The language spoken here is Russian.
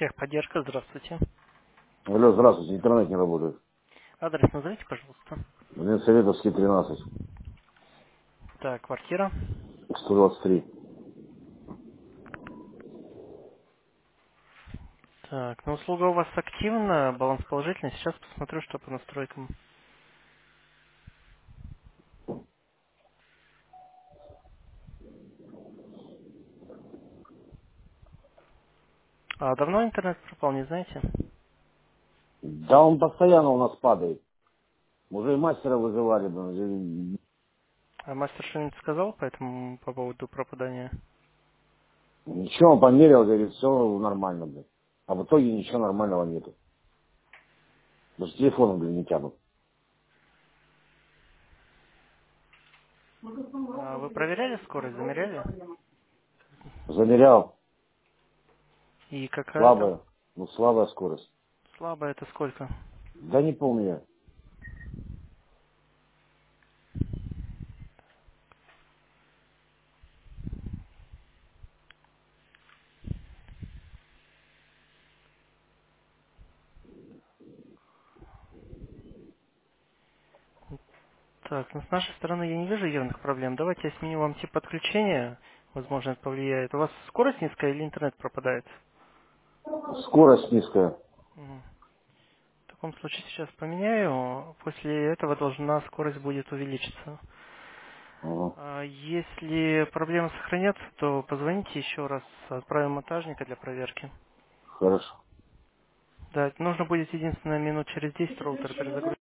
Техподдержка, здравствуйте. Алло, здравствуйте, интернет не работает. Адрес назовите, пожалуйста. Мне Советовский 13, Так, квартира. 123. Так, ну услуга у вас активна, баланс положительный. Сейчас посмотрю, что по настройкам. А давно интернет пропал, не знаете? Да он постоянно у нас падает. Уже и мастера вызывали. Блин. А мастер что-нибудь сказал по поводу пропадания? Ничего, он померил, говорит, все нормально, блин. А в итоге ничего нормального нету. Даже телефоном, блин, не тянут. А вы проверяли скорость, замеряли? Замерял. И какая там? Слабая. Ну, слабая скорость. Слабая это сколько? Да не помню я. Так, ну с нашей стороны я не вижу явных проблем. Давайте я сменю вам тип подключения. Возможно, это повлияет. У вас скорость низкая или интернет пропадает? Скорость низкая. Мгм. В таком случае сейчас поменяю. После этого должна скорость будет увеличиться. Ага. Если проблемы сохранятся, то позвоните еще раз, отправим монтажника для проверки. Хорошо. Да, нужно будет единственное минут через 10 роутер перезагрузить.